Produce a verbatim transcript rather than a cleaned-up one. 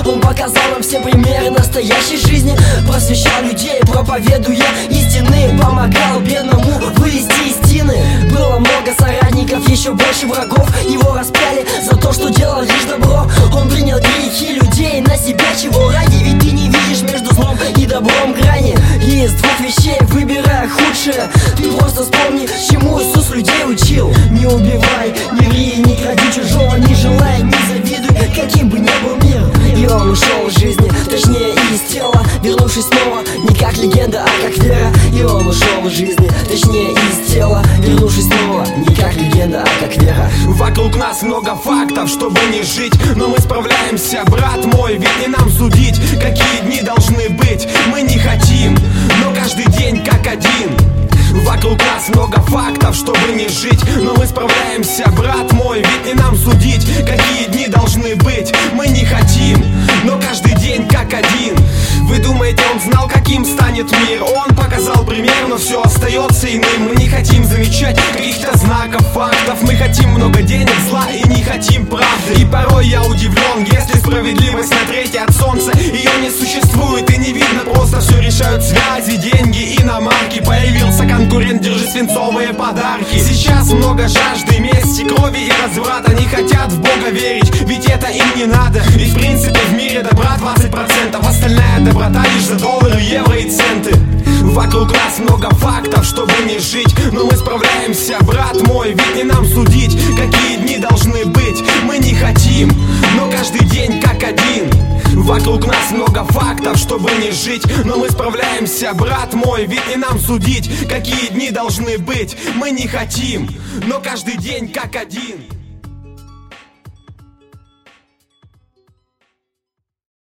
Он показал нам все примеры настоящей жизни, просвещал людей, проповедуя истины, помогал бедному вылезти из тины. Было много соратников, еще больше врагов. Его распяли за то, что делал лишь добро. Он принял грехи людей на себя, чего ради? Ведь ты не видишь между злом и добром грани. И из двух вещей выбирая худшее. Ты просто вспомни, чему Иисус людей учил. Не убивай, не ври, не кради чужого, не желай, не завидуй, каким бы ни был мир. И он ушел из жизни, точнее из тела, вернувшись снова не как легенда, а как вера. И он ушел из жизни, точнее из тела, вернувшись снова не как легенда, а как вера. Вокруг нас много фактов, чтобы не жить, но мы справляемся, брат мой, ведь не нам судить, какие дни должны быть. Мы не хотим, но каждый день как один. Вокруг нас много фактов, чтобы не жить, но мы справляемся, брат мой, ведь не нам судить, какие дни должны быть. Мы не хотим, но каждый день как один. Вы думаете, он знал, каким станет мир? Он показал пример, но все остается иным. Мы не хотим замечать каких-то знаков, фактов. Мы хотим много денег, зла и не хотим правды. И порой я удивлен, если справедливость на третьей от солнца, ее не существует и не видно, просто все решают связи, деньги, иномарки. Появился конкурент, держи свинцовые подарки. Сейчас много жажды, мести, крови и разврата. Не хотят в Бога верить, ведь это им не надо. И в принципе в мире добра двадцать процентов, остальная доброта лишь за доллары, евро и центы. Вокруг нас много фактов, чтобы не жить, но мы справляемся, брат мой, ведь не нам судить, какие дни должны быть. Мы не хотим, но каждый день как один. Вокруг нас много фактов, чтобы не жить, но мы справляемся, брат мой, ведь не нам судить, какие дни должны быть. Мы не хотим, но каждый день как один.